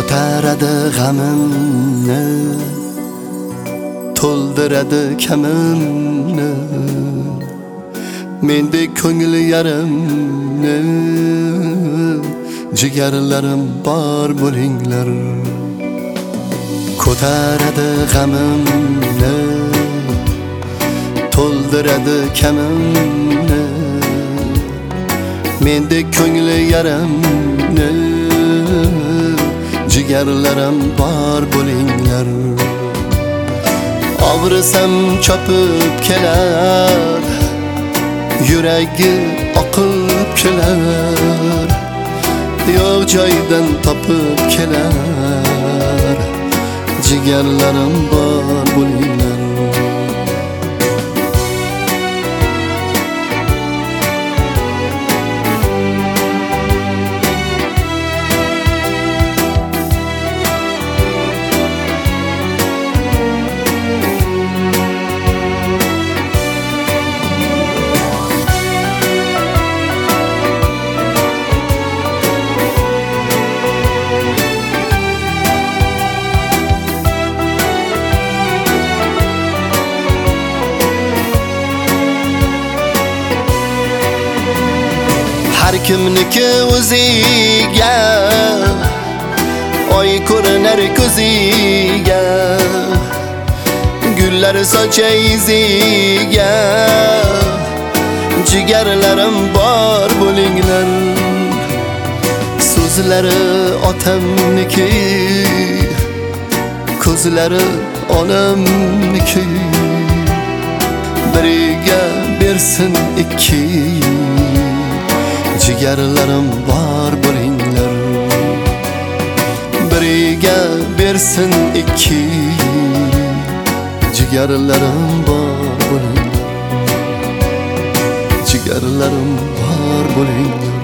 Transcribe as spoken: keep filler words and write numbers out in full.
ko'taradi g'amimni, to'ldiradi kamimni, mendek ko'ngli yarimni, jigarlarim bor bo'linglar. Ko'taradi g'amimni, to'ldiradi kamimni, mendek ko'ngli yarimni, jigarlarim bor bo'linglar. Og'risam chopib kelar, yuragi oqib kelar, yo'q joydan topib kelar, jigarlarim bor bo'linglar. Har kimniki o'ziga, oy ko'rinar ko'ziga, gullar sochar iziga, jigarlarim bor bo'linglar. So'zlari otamniki, ko'zlari onamniki, biriga bersin ikki, jigarlarim bor bo'linglar. Biriga bersin ikki, jigarlarim bor bo'linglar. Jigarlarim bor bo'linglar.